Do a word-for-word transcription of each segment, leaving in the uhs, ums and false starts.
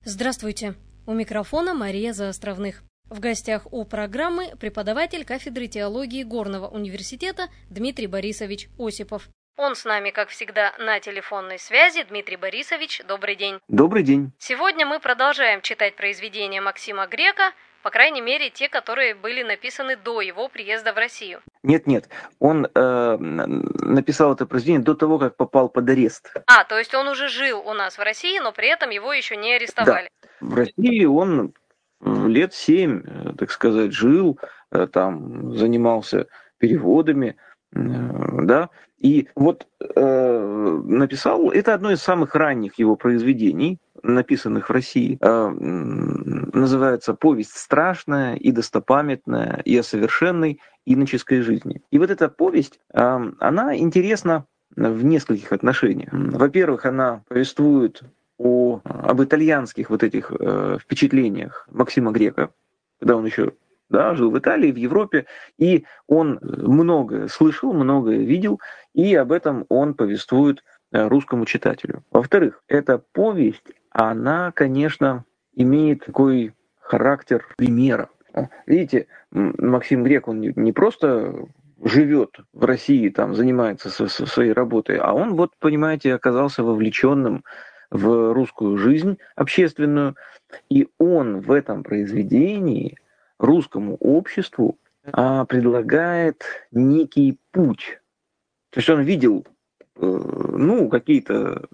Здравствуйте! У микрофона Мария Заостровных. В гостях у программы преподаватель кафедры теологии Горного университета Дмитрий Борисович Осипов. Он с нами, как всегда, на телефонной связи. Дмитрий Борисович, добрый день. Добрый день. Сегодня мы продолжаем читать произведения Максима Грека, по крайней мере, те, которые были написаны до его приезда в Россию. Нет-нет, он э, написал это произведение до того, как попал под арест. А, то есть он уже жил у нас в России, но при этом его еще не арестовали. Да. В России он лет семь, так сказать, жил, там занимался переводами, да, и вот э, написал, это одно из самых ранних его произведений, написанных в России, э, называется «Повесть страшная и достопамятная и о совершенной иноческой жизни». И вот эта повесть, э, она интересна в нескольких отношениях. Во-первых, она повествует о, об итальянских вот этих э, впечатлениях Максима Грека, когда он еще да, жил в Италии, в Европе, и он многое слышал, многое видел, и об этом он повествует русскому читателю. Во-вторых, эта повесть, она, конечно, имеет такой характер примера. Видите, Максим Грек, он не просто живет в России, там, занимается своей работой, а он, вот, понимаете, оказался вовлеченным в русскую жизнь общественную, и он в этом произведении русскому обществу а, предлагает некий путь. То есть он видел э, ну, какие-то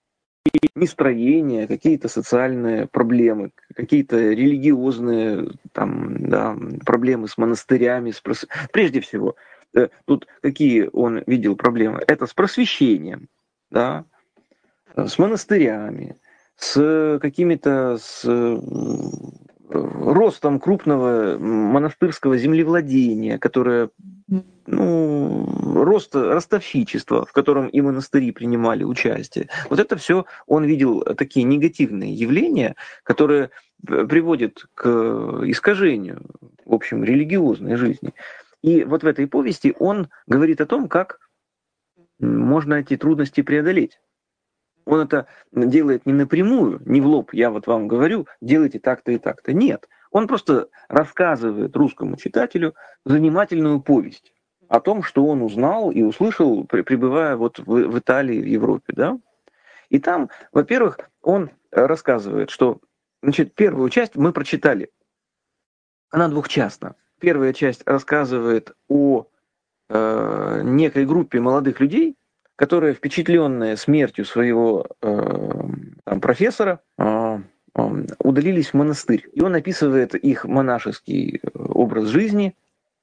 нестроения, какие-то социальные проблемы, какие-то религиозные там, да, проблемы с монастырями. С прос... Прежде всего, э, тут какие он видел проблемы? Это с просвещением, да, с монастырями, с какими-то... С, ростом крупного монастырского землевладения, которое, ну, рост ростовщичества, в котором и монастыри принимали участие. Вот это все он видел такие негативные явления, которые приводят к искажению, в общем, религиозной жизни. И вот в этой повести он говорит о том, как можно эти трудности преодолеть. Он это делает не напрямую, не в лоб, я вот вам говорю, делайте так-то и так-то. Нет, он просто рассказывает русскому читателю занимательную повесть о том, что он узнал и услышал, пребывая вот в, в Италии, в Европе. Да? И там, во-первых, он рассказывает, что, значит, первую часть мы прочитали. Она двухчастна. Первая часть рассказывает о э, некой группе молодых людей, которые, впечатленные смертью своего э, там, профессора, э, э, удалились в монастырь. И он описывает их монашеский образ жизни.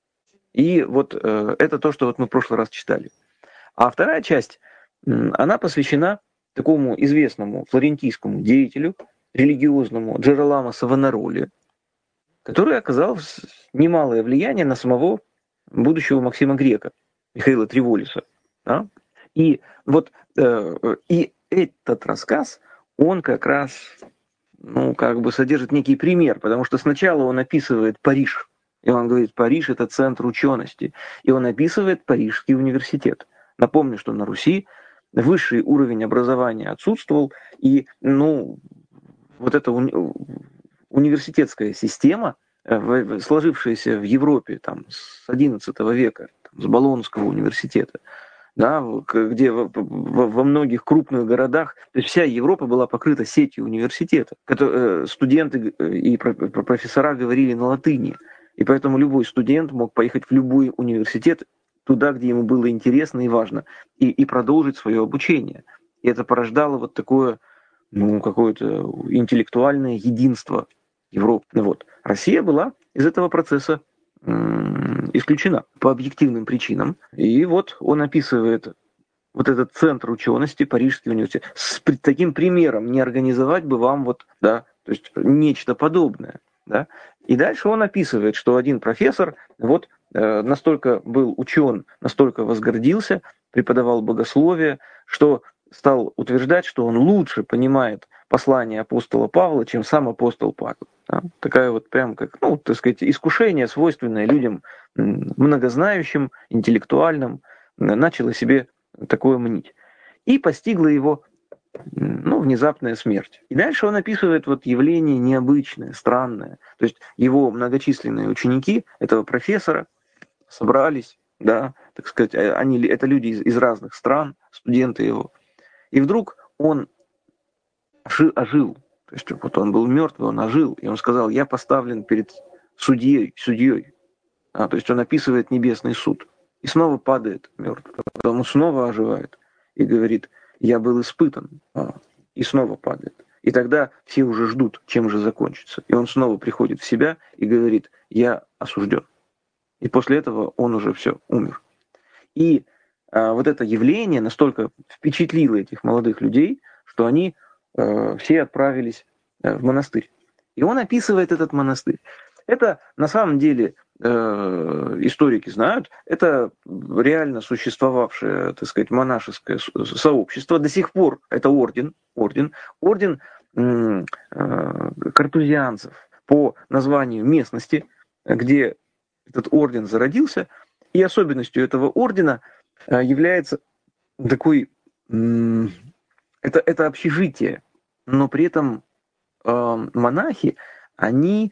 И вот э, это то, что вот мы в прошлый раз читали. А вторая часть, э, она посвящена такому известному флорентийскому деятелю, религиозному Джероламо Савонароли, который оказал немалое влияние на самого будущего Максима Грека, Михаила Триволиса. Да? И вот э, и этот рассказ, он как раз, ну, как бы содержит некий пример, потому что сначала он описывает Париж, и он говорит, Париж — это центр учености, и он описывает Парижский университет. Напомню, что на Руси высший уровень образования отсутствовал, и, ну, вот эта уни- университетская система, э, сложившаяся в Европе там, с одиннадцатого века, там, с Болонского университета, да, где во, во многих крупных городах, то есть вся Европа была покрыта сетью университетов. Студенты и профессора говорили на латыни, и поэтому любой студент мог поехать в любой университет, туда, где ему было интересно и важно, и, и продолжить свое обучение. И это порождало вот такое, ну, какое-то интеллектуальное единство Европы. Вот. Россия была из этого процесса исключена по объективным причинам. И вот он описывает вот этот центр учености, Парижский университет. С таким примером не организовать бы вам вот, да, то есть нечто подобное. Да? И дальше он описывает, что один профессор вот э, настолько был учен, настолько возгордился, преподавал богословие, что стал утверждать, что он лучше понимает послание апостола Павла, чем сам апостол Павел. Да? Такая вот прям как, ну, так сказать, искушение, свойственное людям многознающим, интеллектуальным, начало себе такое мнить. И постигла его ну, внезапная смерть. И дальше он описывает вот явление необычное, странное. То есть его многочисленные ученики этого профессора собрались, да, так сказать, они, это люди из, из разных стран, студенты его. И вдруг он ожил. То есть вот он был мертвый, он ожил. И он сказал, я поставлен перед судьей, судьей. А, то есть он описывает небесный суд. И снова падает мертвый. Потом он снова оживает и говорит, я был испытан. А, и снова падает. И тогда все уже ждут, чем же закончится. И он снова приходит в себя и говорит, я осужден. И после этого он уже все, умер. И а, вот это явление настолько впечатлило этих молодых людей, что они э, все отправились э, в монастырь. И он описывает этот монастырь. Это на самом деле э, историки знают, это реально существовавшее, так сказать, монашеское сообщество. До сих пор это орден, орден, орден э, э, картузианцев по названию местности, где этот орден зародился. И особенностью этого ордена э, является такой, э, это, это общежитие, но при этом э, монахи, они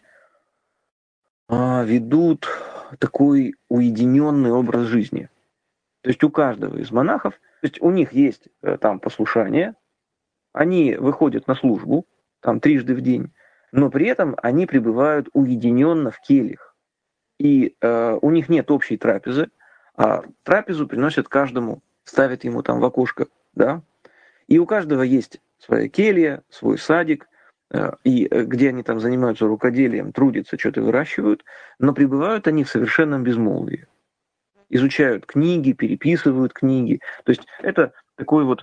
ведут такой уединенный образ жизни. То есть у каждого из монахов, то есть у них есть там послушание, они выходят на службу, там трижды в день, но при этом они пребывают уединенно в кельях. И э, у них нет общей трапезы, а трапезу приносят каждому, ставят ему там в окошко, да. И у каждого есть своя келья, свой садик, и где они там занимаются рукоделием, трудятся, что-то выращивают, но пребывают они в совершенном безмолвии. Изучают книги, переписывают книги. То есть это такой вот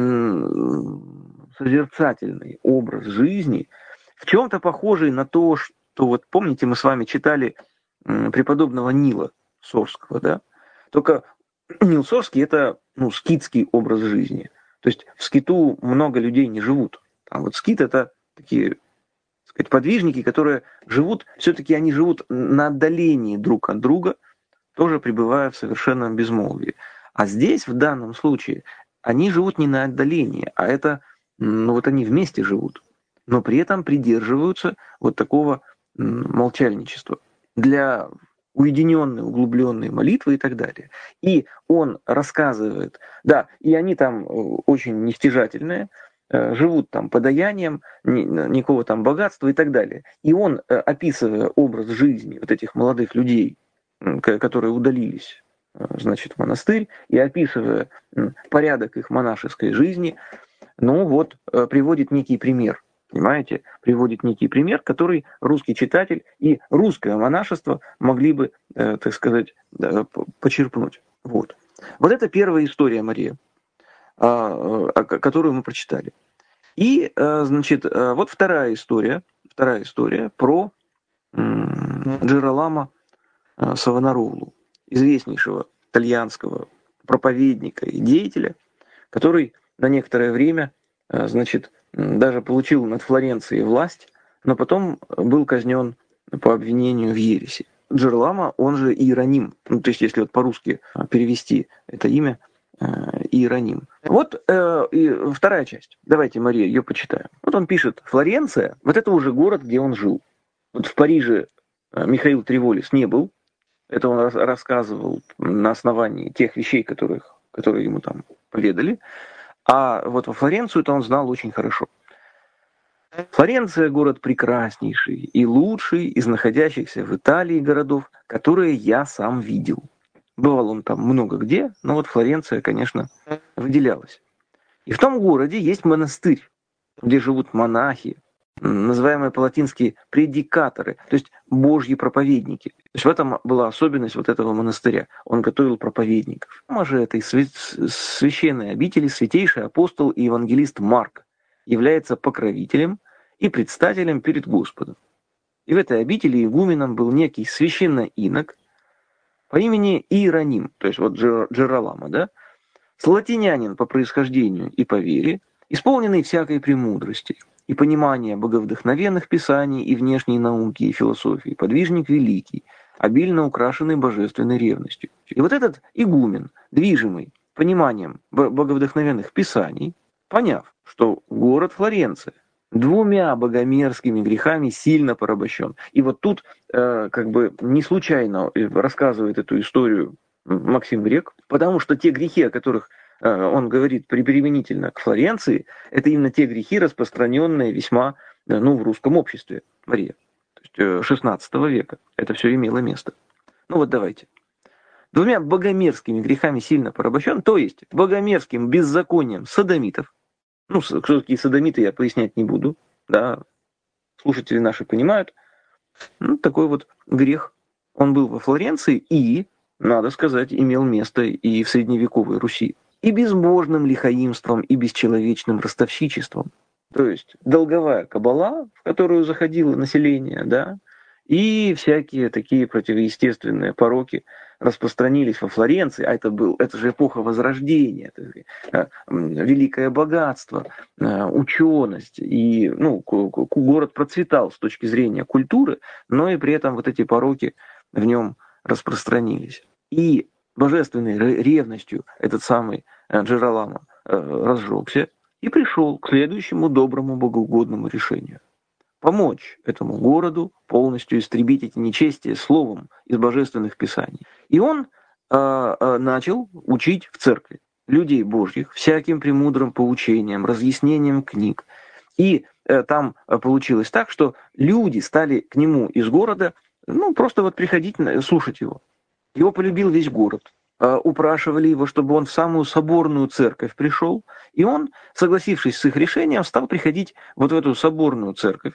м- созерцательный образ жизни, в чем-то похожий на то, что вот помните, мы с вами читали м- преподобного Нила Сорского, да? Только Нил Сорский это ну, скитский образ жизни. То есть в скиту много людей не живут. А вот скит это такие, так сказать, подвижники, которые живут, все-таки они живут на отдалении друг от друга, тоже пребывая в совершенном безмолвии. А здесь, в данном случае, они живут не на отдалении, а это, ну вот они вместе живут, но при этом придерживаются вот такого молчальничества для уединенной, углубленной молитвы и так далее. И он рассказывает, да, и они там очень нестяжательные, живут там подаянием, никакого там богатства и так далее. И он, описывая образ жизни вот этих молодых людей, которые удалились, значит, в монастырь, и описывая порядок их монашеской жизни, ну вот, приводит некий пример, понимаете, приводит некий пример, который русский читатель и русское монашество могли бы, так сказать, почерпнуть. Вот. Вот это первая история, Мария, которую мы прочитали. И, значит, вот вторая история, вторая история про Джеролама Савонаролу, известнейшего итальянского проповедника и деятеля, который на некоторое время, значит, даже получил над Флоренцией власть, но потом был казнен по обвинению в ереси. Джеролама, он же Иероним, ну, то есть если вот по-русски перевести это имя, Иероним. Вот э, и вторая часть. Давайте, Мария, ее почитаем. Вот он пишет, Флоренция, вот это уже город, где он жил. Вот в Париже Михаил Триволис не был. Это он рассказывал на основании тех вещей, которых, которые ему там поведали. А вот во Флоренцию-то он знал очень хорошо. Флоренция – город прекраснейший и лучший из находящихся в Италии городов, которые я сам видел. Бывал он там много где, но вот Флоренция, конечно, выделялась. И в том городе есть монастырь, где живут монахи, называемые по-латински предикаторы, то есть божьи проповедники. То есть в этом была особенность вот этого монастыря. Он готовил проповедников. Дома же этой священной обители святейший апостол и евангелист Марк является покровителем и предстателем перед Господом. И в этой обители игуменом был некий священноинок по имени Иероним, то есть вот Джеролама, да, слатинянин по происхождению и по вере, исполненный всякой премудрости и понимания боговдохновенных писаний и внешней науки и философии, подвижник великий, обильно украшенный божественной ревностью. И вот этот игумен, движимый пониманием боговдохновенных писаний, поняв, что город Флоренция двумя богомерзкими грехами сильно порабощен. И вот тут э, как бы не случайно рассказывает эту историю Максим Грек, потому что те грехи, о которых э, он говорит применительно к Флоренции, это именно те грехи, распространенные весьма э, ну, в русском обществе, Мария, то есть э, шестнадцатого века. Это все имело место. Ну вот давайте. Двумя богомерзкими грехами сильно порабощен, то есть богомерзким беззаконием содомитов. Ну, кто такие содомиты, я пояснять не буду. Да, слушатели наши понимают. Ну, такой вот грех. Он был во Флоренции и, надо сказать, имел место и в средневековой Руси. И безбожным лихаимством, и бесчеловечным ростовщичеством. То есть долговая кабала, в которую заходило население, да, и всякие такие противоестественные пороки распространились во Флоренции, а это, был, это же эпоха Возрождения, это, великое богатство, ученость, и ну, город процветал с точки зрения культуры, но и при этом вот эти пороки в нем распространились. И божественной ревностью этот самый Джероламо разжегся и пришел к следующему доброму богоугодному решению. Помочь этому городу полностью истребить эти нечестия словом из божественных писаний. И он э, э, начал учить в церкви людей божьих всяким премудрым поучением, разъяснением книг. И э, там получилось так, что люди стали к нему из города, ну, просто вот приходить, слушать его. Его полюбил весь город. Э, упрашивали его, чтобы он в самую соборную церковь пришел. И он, согласившись с их решением, стал приходить вот в эту соборную церковь,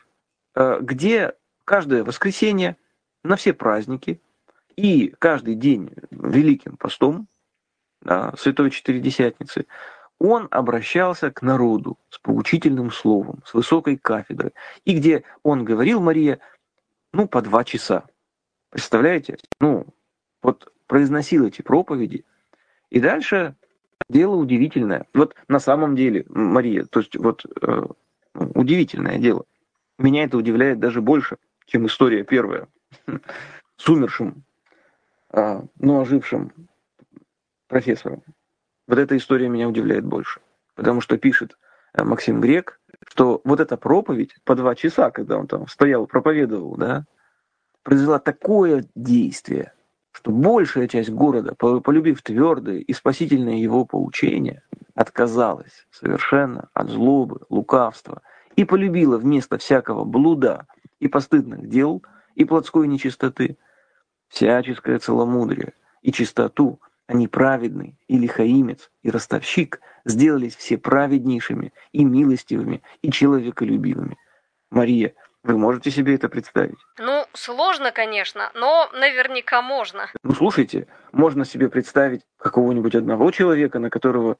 где каждое воскресенье, на все праздники и каждый день Великим постом, да, Святой Четыредесятницы, он обращался к народу с поучительным словом, с высокой кафедры, и где он говорил, Мария, ну, по два часа. Представляете? Ну, вот произносил эти проповеди, и дальше дело удивительное. Вот на самом деле, Мария, то есть вот э, удивительное дело. Меня это удивляет даже больше, чем история первая. С умершим, но ожившим профессором. Вот эта история меня удивляет больше. Потому что пишет Максим Грек, что вот эта проповедь по два часа, когда он там стоял, проповедовал, да, произвела такое действие, что большая часть города, полюбив твердое и спасительное его поучение, отказалась совершенно от злобы, лукавства, и полюбила вместо всякого блуда и постыдных дел, и плотской нечистоты, всяческое целомудрие и чистоту, а не праведный, и лихаимец, и ростовщик сделались все праведнейшими, и милостивыми, и человеколюбивыми. Мария, вы можете себе это представить? Ну, сложно, конечно, но наверняка можно. Ну, слушайте, можно себе представить какого-нибудь одного человека, на которого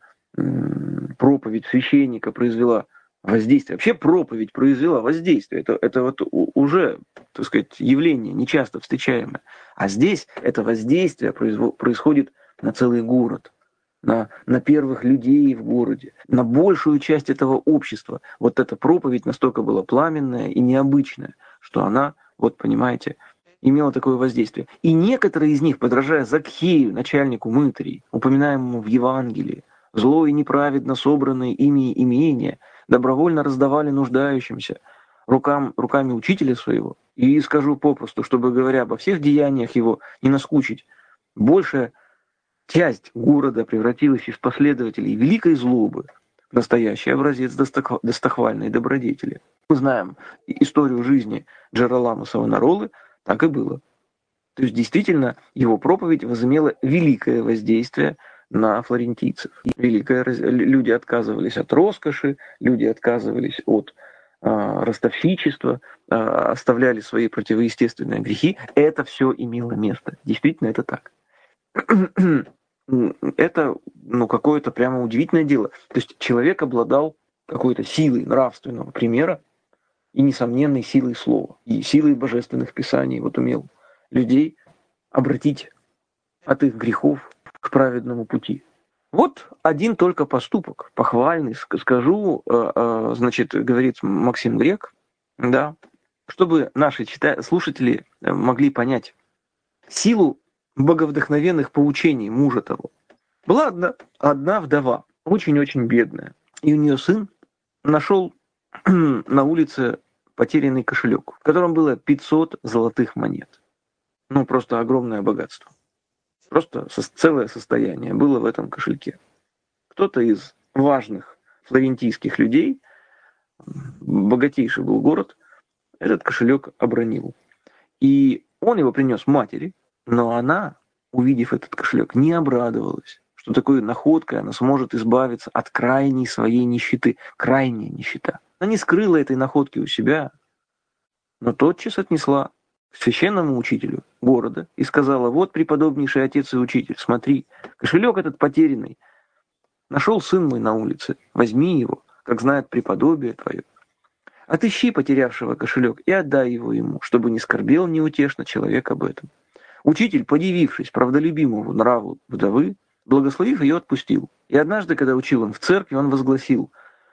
м- проповедь священника произвела воздействие. Вообще проповедь произвела воздействие. Это, это вот уже, так сказать, явление нечасто встречаемое. А здесь это воздействие произво- происходит на целый город, на, на первых людей в городе, на большую часть этого общества. Вот эта проповедь настолько была пламенная и необычная, что она, вот понимаете, имела такое воздействие. И некоторые из них, подражая Закхею, начальнику мытарей, упоминаемому в Евангелии, зло и неправедно собранные ими имения, добровольно раздавали нуждающимся рукам, руками учителя своего. И скажу попросту, чтобы, говоря обо всех деяниях его, не наскучить, большая часть города превратилась из последователей великой злобы в настоящий образец достохвальной добродетели. Мы знаем историю жизни Джероламо Савонаролы, так и было. То есть действительно его проповедь возымела великое воздействие на флорентийцев. Великое, люди отказывались от роскоши, люди отказывались от э, ростовщичества, э, оставляли свои противоестественные грехи. Это все имело место. Действительно, это так. Это ну, какое-то прямо удивительное дело. То есть человек обладал какой-то силой нравственного примера и несомненной силой слова, и силой божественных писаний. Вот умел людей обратить от их грехов к праведному пути. Вот один только поступок, похвальный, скажу, значит, говорит Максим Грек, да, чтобы наши читатели, слушатели могли понять силу боговдохновенных поучений мужа того. Была одна, одна вдова, очень-очень бедная. И у нее сын нашел на улице потерянный кошелек, в котором было пятьсот золотых монет. Ну, просто огромное богатство. Просто целое состояние было в этом кошельке. Кто-то из важных флорентийских людей, богатейший был город, этот кошелек обронил. И он его принес матери, но она, увидев этот кошелек, не обрадовалась, что такой находкой она сможет избавиться от крайней своей нищеты. Крайняя нищета. Она не скрыла этой находки у себя, но тотчас отнесла к священному учителю города и сказала: вот, преподобнейший отец и учитель, смотри, кошелек этот потерянный нашел сын мой на улице, возьми его, как знает преподобие твое. Отыщи потерявшего кошелек и отдай его ему, чтобы не скорбел неутешно человек об этом. Учитель, подивившись правдолюбимому нраву вдовы, благословив ее, отпустил. И однажды, когда учил он в церкви, он возгласил,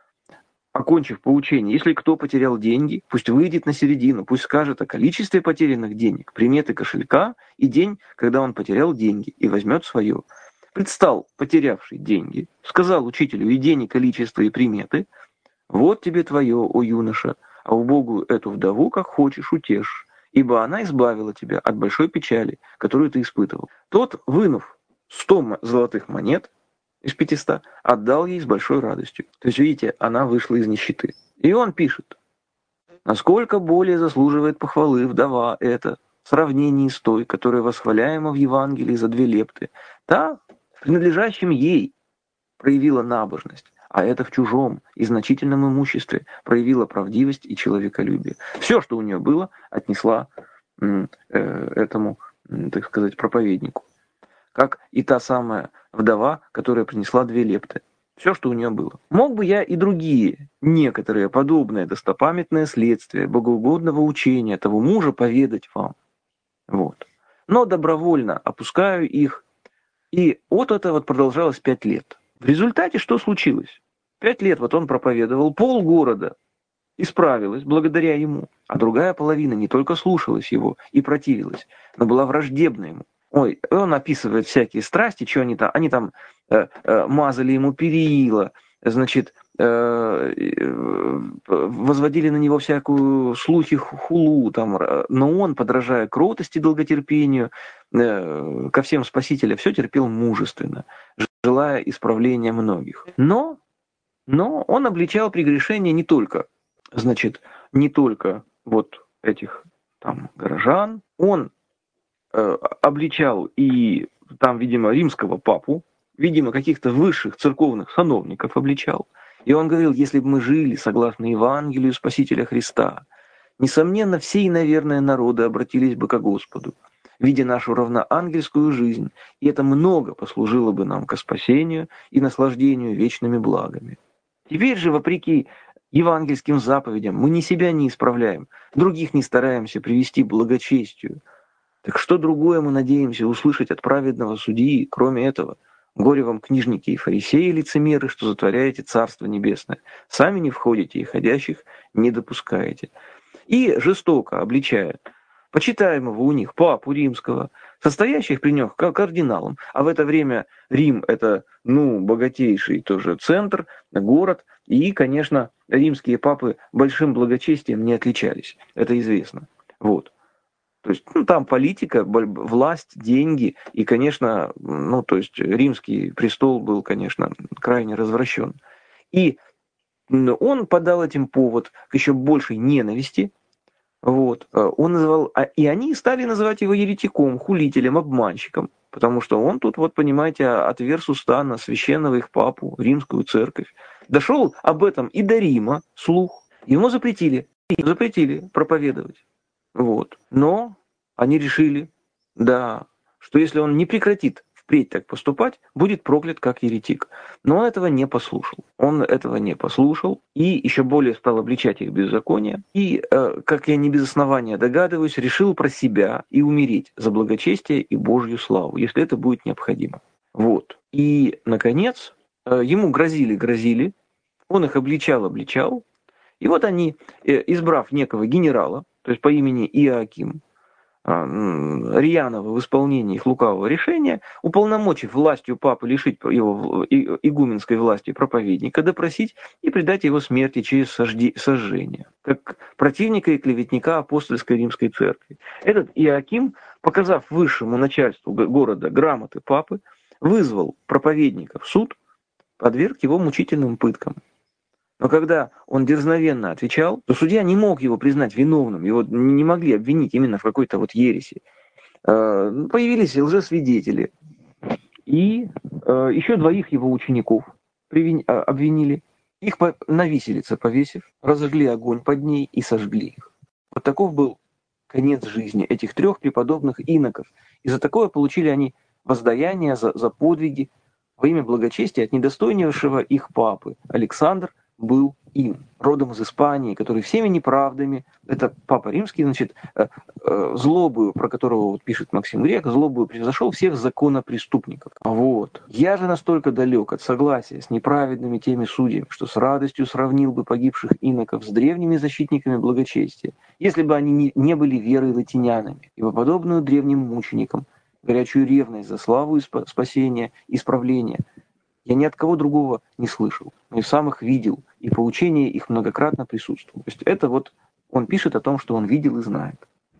окончив поучение: если кто потерял деньги, пусть выйдет на середину, пусть скажет о количестве потерянных денег, приметы кошелька и день, когда он потерял деньги, и возьмет свое. Предстал потерявший деньги, сказал учителю и день, и количество, и приметы: вот тебе твое, о юноша, а убогую эту вдову, как хочешь, утешь, ибо она избавила тебя от большой печали, которую ты испытывал. Тот, вынув сто золотых монет из пятиста, отдал ей с большой радостью. То есть, видите, она вышла из нищеты. И он пишет: насколько более заслуживает похвалы вдова эта в сравнении с той, которая восхваляема в Евангелии за две лепты. Та в принадлежащем ей проявила набожность, а это в чужом и значительном имуществе проявила правдивость и человеколюбие. Все, что у нее было, отнесла э, этому, так сказать, проповеднику. Как и та самая вдова, которая принесла две лепты. Все, что у нее было. Мог бы я и другие, некоторые подобные достопамятные следствия богоугодного учения того мужа поведать вам. Вот. Но добровольно опускаю их. И вот это вот продолжалось пять лет. В результате что случилось? Пять лет вот он проповедовал, полгорода исправилось благодаря ему, а другая половина не только слушалась его и противилась, но была враждебна ему. Ой, он описывает всякие страсти, что они там, они там э, э, мазали ему перила, значит, э, э, возводили на него всякую слухи хулу, там, но он, подражая кротости, долготерпению, э, ко всем Спасителя, все терпел мужественно, желая исправления многих. Но, но он обличал прегрешения не только, значит, не только вот этих там горожан, он обличал и там, видимо, римского папу, видимо, каких-то высших церковных сановников обличал. И он говорил: если бы мы жили согласно Евангелию Спасителя Христа, несомненно, все, и, наверное, народы обратились бы ко Господу, видя нашу равноангельскую жизнь, и это много послужило бы нам ко спасению и наслаждению вечными благами. Теперь же, вопреки евангельским заповедям, мы ни себя не исправляем, других не стараемся привести к благочестию. Так что другое мы надеемся услышать от праведного судьи, кроме этого? Горе вам, книжники и фарисеи, лицемеры, что затворяете Царство Небесное. Сами не входите и ходящих не допускаете. И жестоко обличая почитаемого у них папу римского, состоящих при нем кардиналом, а в это время Рим — это, ну, богатейший тоже центр, город, и, конечно, римские папы большим благочестием не отличались, это известно. Вот. То есть, ну, там политика, власть, деньги, и, конечно, ну, то есть римский престол был, конечно, крайне развращен. И он подал этим повод к еще большей ненависти. Вот. Он называл, и они стали называть его еретиком, хулителем, обманщиком, потому что он тут, вот понимаете, отверз уста на священного их папу, римскую церковь. Дошел об этом и до Рима слух. Ему запретили, запретили проповедовать. Вот. Но они решили, да, что если он не прекратит впредь так поступать, будет проклят как еретик. Но он этого не послушал. Он этого не послушал и еще более стал обличать их беззаконие. И, э, как я не без основания догадываюсь, решил про себя и умереть за благочестие и Божью славу, если это будет необходимо. Вот. И, наконец, э, ему грозили, грозили, он их обличал, обличал. И вот они, э, избрав некого генерала, то есть по имени Иоаким, рьяного в исполнении их лукавого решения, уполномочив властью папы лишить его игуменской власти проповедника, допросить и предать его смерти через сожжение, как противника и клеветника апостольской римской церкви. Этот Иоаким, показав высшему начальству города грамоты папы, вызвал проповедника в суд, подверг его мучительным пыткам. Но когда он дерзновенно отвечал, то судья не мог его признать виновным, его не могли обвинить именно в какой-то вот ереси. Появились лжесвидетели, и еще двоих его учеников обвинили. Их на виселице повесив, разожгли огонь под ней и сожгли их. Вот таков был конец жизни этих трех преподобных иноков. И за такое получили они воздаяние за, за подвиги во имя благочестия от недостойнейшего их папы. Александр был им, родом из Испании, который всеми неправдами, это Папа Римский, значит, злобою, про которого вот пишет Максим Грек, злобою превзошел всех законопреступников. Вот. Я же настолько далек от согласия с неправедными теми судьями, что с радостью сравнил бы погибших иноков с древними защитниками благочестия, если бы они не были верой латинянами, ибо подобную древним мученикам, горячую ревность за славу и спасение, исправление, я ни от кого другого не слышал, но и сам их видел, и поучение их многократно присутствовало. То есть это вот он пишет о том, что он видел и знает.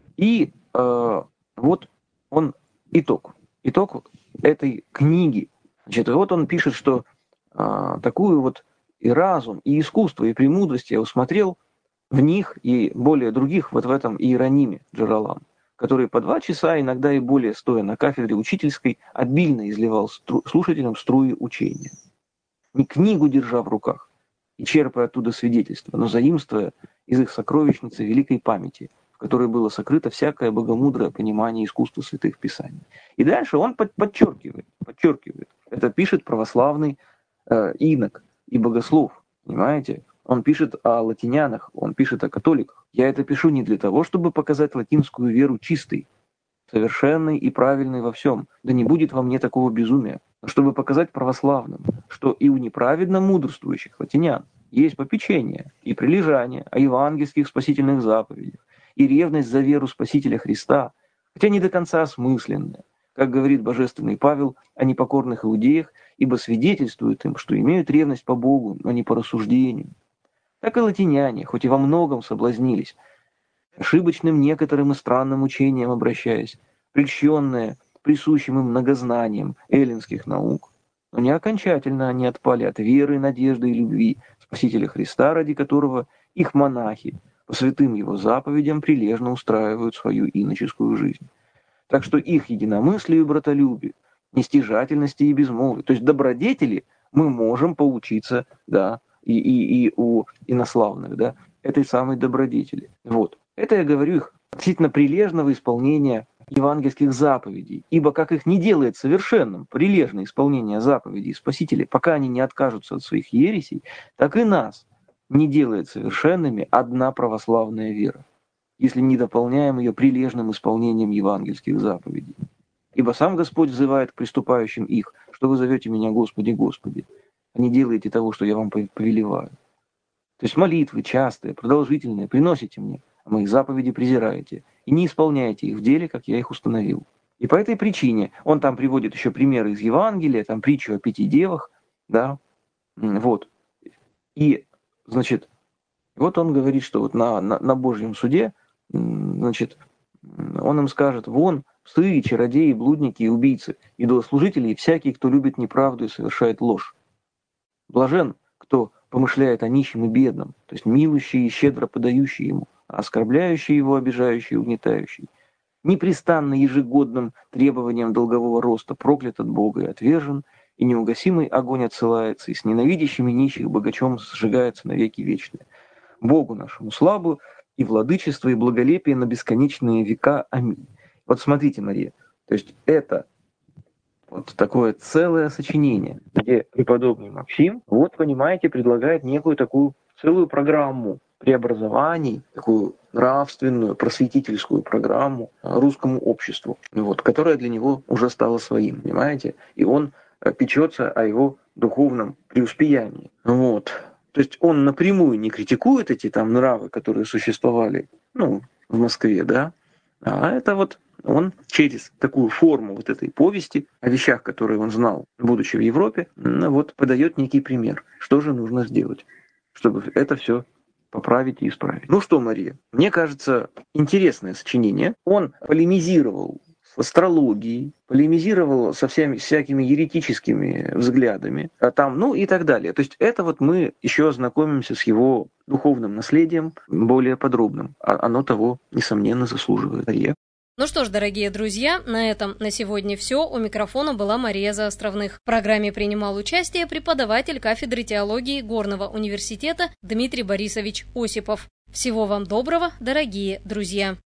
И э, вот он итог. Итог этой книги. Значит, вот он пишет, что э, такую вот и разум, и искусство, и премудрость я усмотрел в них и более других вот в этом Иерониме Джералам, который по два часа, иногда и более, стоя на кафедре учительской, обильно изливал стру- слушателям струи учения. Не книгу держа в руках и черпая оттуда свидетельства, но заимствуя из их сокровищницы великой памяти, в которой было сокрыто всякое богомудрое понимание искусства святых писаний. И дальше он под- подчеркивает, подчеркивает, это пишет православный э, инок и богослов, понимаете? Он пишет о латинянах, он пишет о католиках. Я это пишу не для того, чтобы показать латинскую веру чистой, совершенной и правильной во всем. Да не будет во мне такого безумия. Но чтобы показать православным, что и у неправедно мудрствующих латинян есть попечение и прилежание о евангельских спасительных заповедях и ревность за веру Спасителя Христа, хотя не до конца осмысленная, как говорит божественный Павел о непокорных иудеях, ибо свидетельствует им, что имеют ревность по Богу, но не по рассуждению. Так и латиняне, хоть и во многом соблазнились, ошибочным некоторым и странным учением обращаясь, прельщенные присущим им многознанием эллинских наук, но не окончательно они отпали от веры, надежды и любви Спасителя Христа, ради которого их монахи по святым его заповедям прилежно устраивают свою иноческую жизнь. Так что их единомыслию и братолюбию, нестяжательности и безмолвию, то есть добродетели, мы можем поучиться, да, и, и, и у инославных, да, этой самой добродетели. Вот. Это я говорю их относительно прилежного исполнения евангельских заповедей, ибо как их не делает совершенным прилежное исполнение заповедей Спасителя, пока они не откажутся от своих ересей, так и нас не делает совершенными одна православная вера, если не дополняем ее прилежным исполнением евангельских заповедей. Ибо сам Господь взывает к приступающим их, что вы зовете меня Господи, Господи, а не делаете того, что я вам повелеваю. То есть молитвы частые, продолжительные приносите мне, а моих заповедей презираете, и не исполняете их в деле, как я их установил. И по этой причине он там приводит еще примеры из Евангелия, там притчу о пяти девах, да, вот. И, значит, вот он говорит, что вот на, на, на Божьем суде, значит, он им скажет: вон, псы, чародеи, блудники и убийцы, идолослужители и всякий, кто любит неправду и совершает ложь. Блажен, кто помышляет о нищем и бедном, то есть милующий и щедро подающий ему, а оскорбляющий его, обижающий и угнетающий, непрестанно ежегодным требованием долгового роста проклят от Бога и отвержен, и неугасимый огонь отсылается, и с ненавидящими нищих богачом сжигается навеки вечные. Богу нашему славу и владычество, и благолепие на бесконечные века. Аминь. Вот смотрите, Мария, то есть это вот такое целое сочинение, где преподобный Максим, вот понимаете, предлагает некую такую целую программу преобразований, такую нравственную, просветительскую программу русскому обществу, вот, которая для него уже стала своим, понимаете? И он печется о его духовном преуспеянии. Вот. То есть он напрямую не критикует эти там нравы, которые существовали, ну, в Москве, да, А это вот он через такую форму вот этой повести о вещах, которые он знал, будучи в Европе, вот подает некий пример. Что же нужно сделать, чтобы это все поправить и исправить. Ну что, Мария, мне кажется, интересное сочинение. Он полемизировал с астрологией, полемизировал со всеми, всякими еретическими взглядами, а там, ну и так далее. То есть это вот мы еще ознакомимся с его духовным наследием более подробным. А оно того, несомненно, заслуживает. Мария. Ну что ж, дорогие друзья, на этом на сегодня все. У микрофона была Мария Заостровных. В программе принимал участие преподаватель кафедры теологии Горного университета Дмитрий Борисович Осипов. Всего вам доброго, дорогие друзья!